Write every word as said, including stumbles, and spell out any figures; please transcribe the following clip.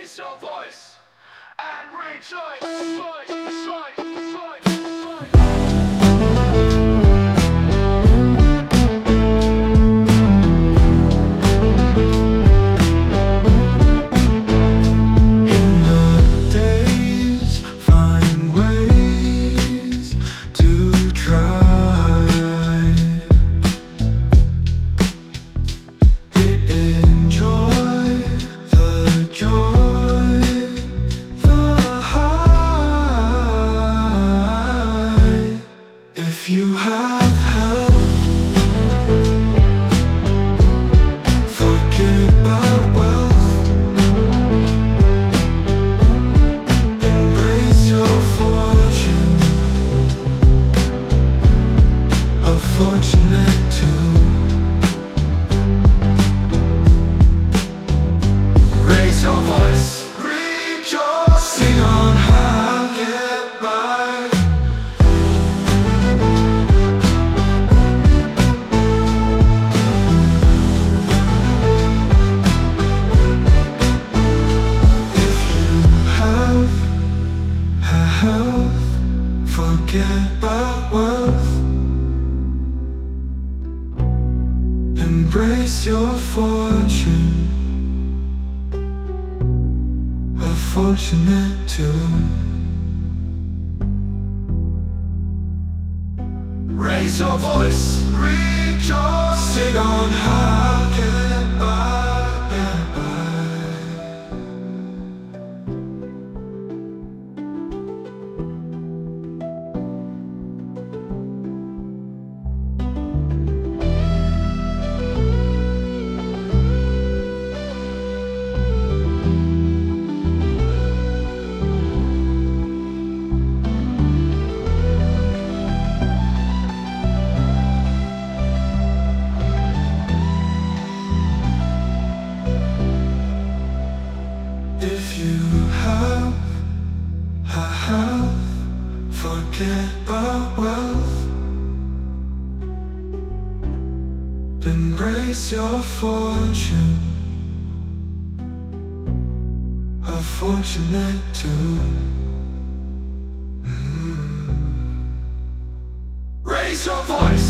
Raise your voice and rejoice, voice, voice, voice, voice. You have help, forget about wealth, embrace your fortune, a fortunate too. Raise your voice, rejoice, sing on high, get by. Health, forget about wealth, embrace your fortune, a fortunate too. Raise your voice, rejoice, sing on high, get by, get by. If you have a health, forget about wealth, embrace your fortune, a fortunate too. Mm. Raise your voice.